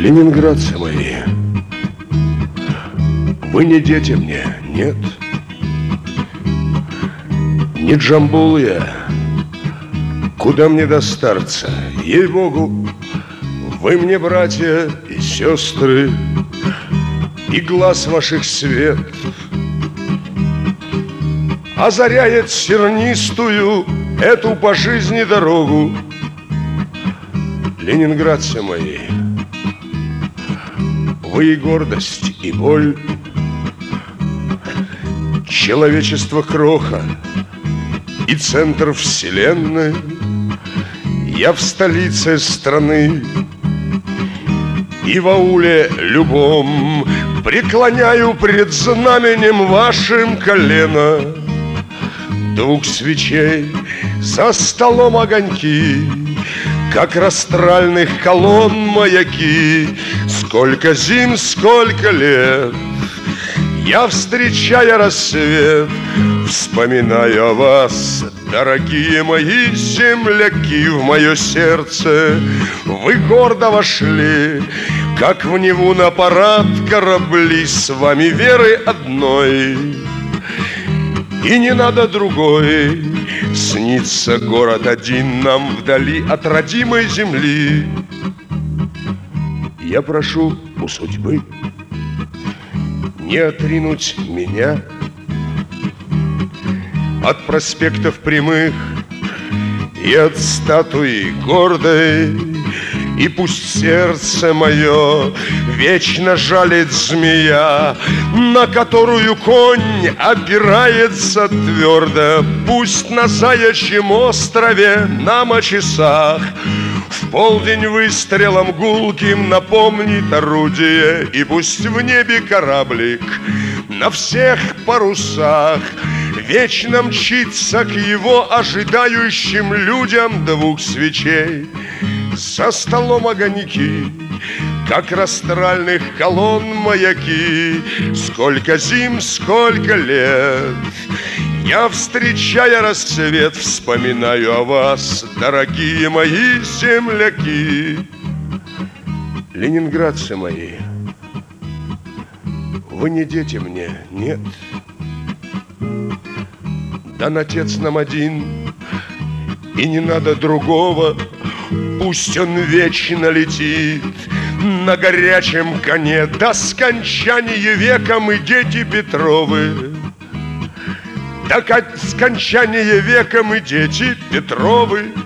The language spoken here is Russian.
Ленинградцы мои, вы не дети мне, нет. Не Джамбул я, куда мне до старца, ей-богу. Вы мне братья и сестры, и глаз ваших свет озаряет сернистую эту по жизни дорогу. Ленинградцы мои, вы и гордость, и боль, человечество кроха и центр вселенной. Я в столице страны и в ауле любом преклоняю пред знаменем вашим колено. Двух свечей за столом огоньки, как растральных колонн маяки. Сколько зим, сколько лет я, встречая рассвет, вспоминаю о вас, дорогие мои земляки. В мое сердце вы гордо вошли, как в Неву на парад корабли. С вами веры одной и не надо другой. Снится город один нам вдали от родимой земли. Я прошу у судьбы не отринуть меня от проспектов прямых и от статуи гордой. И пусть сердце мое вечно жалит змея, на которую конь опирается твердо. Пусть на заячьем острове нам о часах в полдень выстрелом гулким напомнит орудие. И пусть в небе кораблик на всех парусах вечно мчится к его ожидающим людям. Двух свечей за столом огоньки, как растральных колонн маяки. Сколько зим, сколько лет я, встречая рассвет, вспоминаю о вас, дорогие мои земляки. Ленинградцы мои, вы не дети мне, нет. Дан Отец нам один, и не надо другого. Пусть он вечно летит на горячем коне до скончания века. Мы дети Петровы, до скончания века мы дети Петровы.